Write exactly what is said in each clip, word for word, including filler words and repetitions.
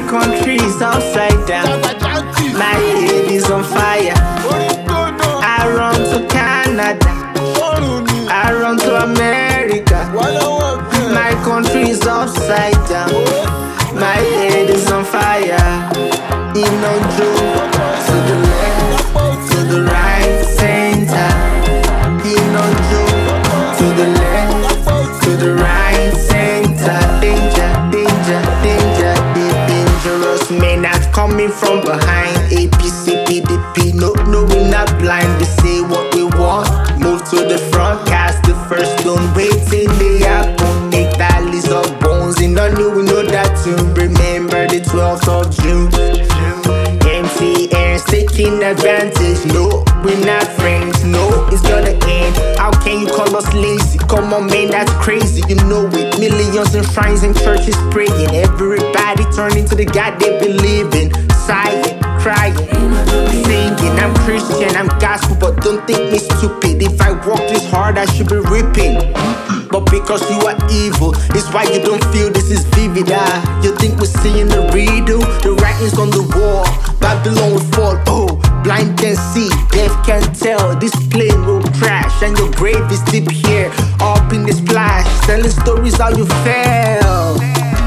country is upside down. My head is on fire. I run to Canada. I run to America. My country is upside down. My head is on fire. In no joke. To the left, to the right, center. In no joke. To the left, to the right, center. Danger, danger, danger, dangerous men not coming from behind. A P C, P D P, no, no, we're not blind. We say what we want. Move to the front, cast the first stone. Waiting they happen. Make tallies of bones. In the new, we know that to remember the twelfth of June. M C N's taking advantage. No, we're not friends. No, it's gonna end. How can you call us lazy? Come on, man, that's crazy. You know it. Millions in shrines and churches praying. Everybody turning to the God they believe in. Sighing, crying, singing. I'm Christian, I'm gospel, but don't think me stupid. If I work this hard, I should be ripping. But because you are evil, it's why you don't feel this is vivid. Ah, you think we're seeing the riddle? The writings on the wall. Babylon will fall. Oh, blind can see, deaf can tell. This plane will crash, and your grave is deep here, up in the splash, telling stories how you fell.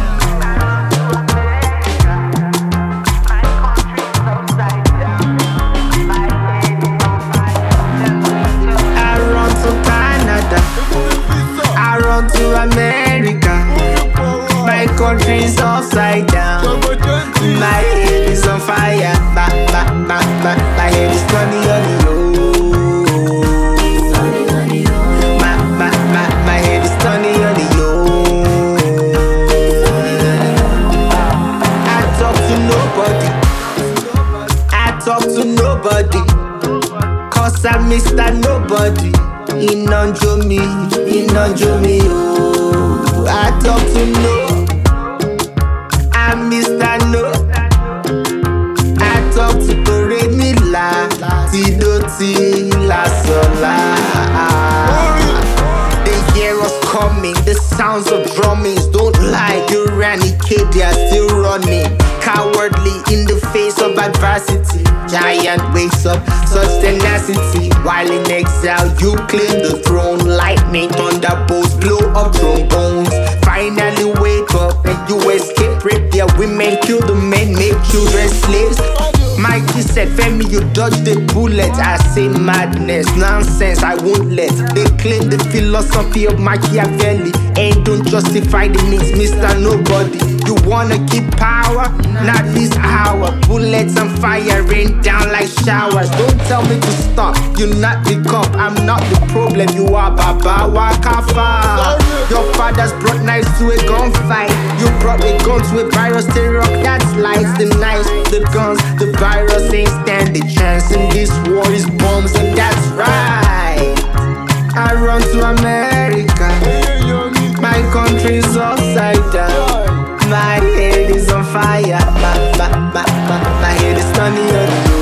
To America, my country is upside down. My head is on fire. Ba, ba, ba, ba. My head is turning on the Ma, ma, ma. My head is turning on the I talk to nobody. I talk to nobody. Cause I'm Mister Nobody. Inonjo me, inonjo me, oh. I talk to no, I'm Mister No. I talk to Doremi La, Tidoti La Sola. They hear us coming, the sounds of drummings. Don't lie, you eradicate, they are still running. Cowardly in the face of adversity. Giant wakes up, such tenacity. While in exile, you claim the throne. Lightning, thunderbolts, blow up trombones. Finally wake up and you escape. Rape their women, kill the men, make children slaves. Mikey said, Femi, you dodged the bullet. I say madness, nonsense, I won't let. They claim the philosophy of Machiavelli and don't justify the means, Mister Nobody. You wanna keep power? Not this hour. Bullets and fire rain down like showers. Don't tell me to stop. You're not the cop, I'm not the problem. You are Baba Wakafa. Your fathers brought knives to a gunfight. You brought a gun to a virus terror. That's lies, the knives, the guns, the virus ain't stand a chance. In this war is bombs, and that's right. I run to America. My country is upside down. My head is on fire. My, my, my, my, my head is turning on you.